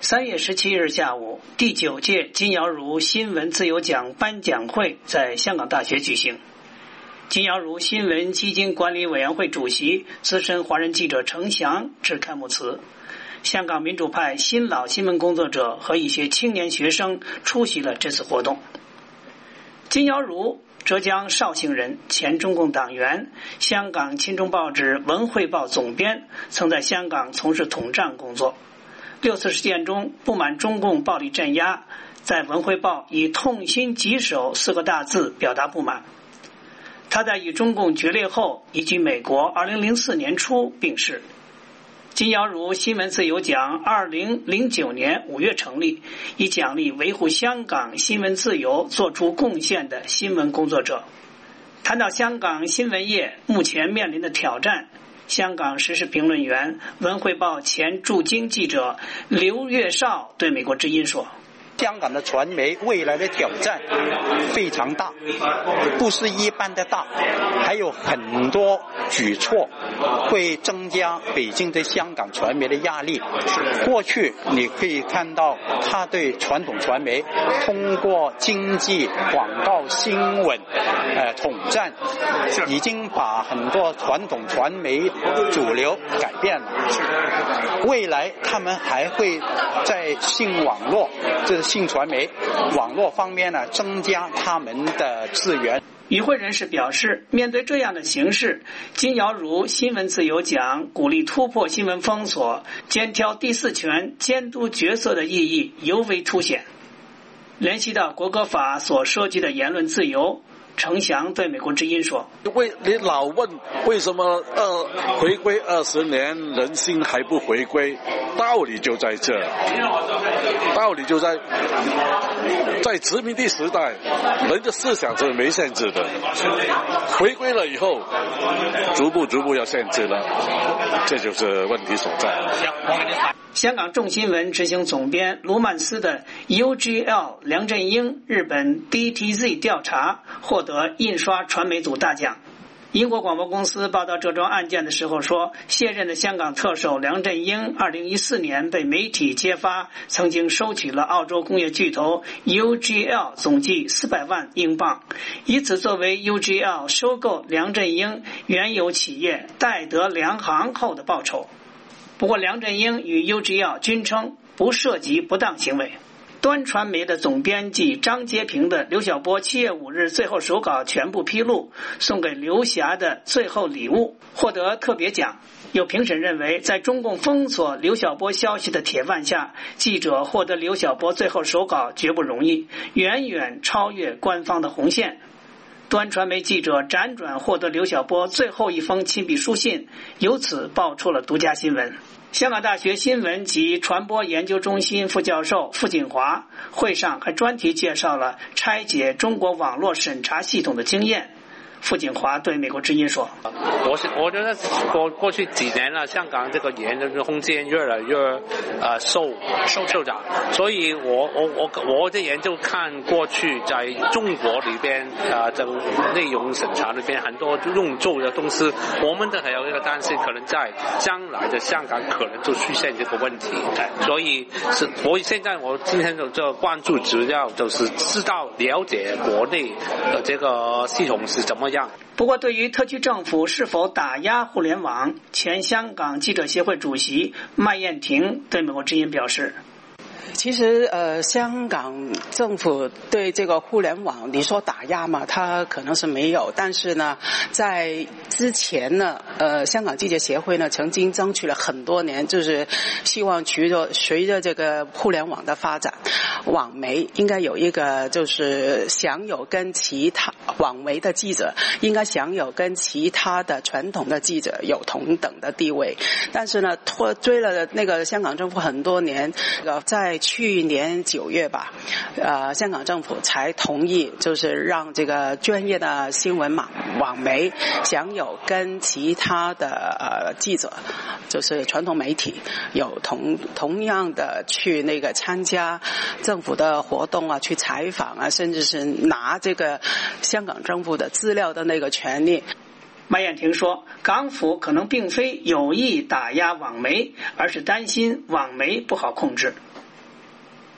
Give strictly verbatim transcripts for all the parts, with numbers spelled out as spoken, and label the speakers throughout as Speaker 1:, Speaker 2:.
Speaker 1: 三月十七日下午，第九届金尧如新闻自由奖颁奖会在香港大学举行。金尧如新闻基金管理委员会主席、资深华人记者程翔致开幕词。香港民主派新老新闻工作者和一些青年学生出席了这次活动。金尧如，浙江绍兴人，前中共党员，香港亲中报纸《文汇报》总编，曾在香港从事统战工作。六四事件中不满中共暴力镇压，在《文汇报》以痛心疾首四个大字表达不满。他在与中共决裂后移居美国，二零零四年初病逝。金尧如新闻自由奖二零零九年五月成立，以奖励维护香港新闻自由做出贡献的新闻工作者。谈到香港新闻业目前面临的挑战，香港时事评论员、文汇报前驻京记者刘月绍对美国之音说：
Speaker 2: 香港的传媒未来的挑战非常大，不是一般的大，还有很多举措会增加北京对香港传媒的压力。过去你可以看到他对传统传媒通过经济、广告、新闻呃统战，已经把很多传统传媒主流改变了。未来他们还会在新网络，就是新传媒网络方面呢，增加他们的资源。
Speaker 1: 与会人士表示，面对这样的形势，金尧如新闻自由奖鼓励突破新闻封锁、兼挑第四权监督角色的意义尤为凸显。联系到国歌法所涉及的言论自由，程翔对美国之音说：
Speaker 3: 为你老问为什么呃回归二十年人心还不回归，道理就在这，道理就在在殖民地时代，人的思想是没限制的，回归了以后，逐步逐步要限制了，这就是问题所在。
Speaker 1: 香港众新闻执行总编卢曼斯的 U G L 梁振英日本 D T Z 调查获得印刷传媒组大奖。英国广播公司报道这桩案件的时候说，现任的香港特首梁振英二零一四年被媒体揭发曾经收取了澳洲工业巨头 U G L 总计四百万英镑，以此作为 U G L 收购梁振英原有企业戴德梁行后的报酬。不过梁振英与 U G L 均称不涉及不当行为。端传媒的总编辑张洁平的刘晓波七月五日最后手稿全部披露，送给刘霞的最后礼物获得特别奖。有评审认为，在中共封锁刘晓波消息的铁腕下，记者获得刘晓波最后手稿绝不容易，远远超越官方的红线。端传媒记者辗转获得刘晓波最后一封亲笔书信，由此爆出了独家新闻。香港大学新闻及传播研究中心副教授傅锦华会上还专题介绍了拆解中国网络审查系统的经验。傅锦华对美国之音说：
Speaker 4: 我我觉得过过去几年了，香港这个言论空间越来越呃受受受长，所以我我我我的研究看过去在中国里边啊、呃，这个内容审查里边很多用做的东西，我们的还有一个担心，可能在将来的香港可能就出现这个问题，所以是我现在我今天的这个关注主要就是知道了解国内的这个系统是怎么样。
Speaker 1: 不过对于特区政府是否打压互联网，前香港记者协会主席麦燕婷对美国之音表示，
Speaker 5: 其实呃，香港政府对这个互联网，你说打压嘛，它可能是没有，但是呢，在之前呢，呃，香港记者协会呢曾经争取了很多年，就是希望随着随着这个互联网的发展，网媒应该有一个就是享有跟其他网媒的记者应该享有跟其他的传统的记者有同等的地位，但是呢，拖追了那个香港政府很多年，呃，在去年九月吧，呃，香港政府才同意，就是让这个专业的新闻网网媒享有跟其他的呃记者，就是传统媒体有同同样的去那个参加政府的活动啊，去采访啊，甚至是拿这个香港政府的资料的那个权利。
Speaker 1: 麦燕婷说，港府可能并非有意打压网媒，而是担心网媒不好控制。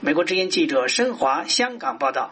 Speaker 1: 美国之音记者申华香港报道。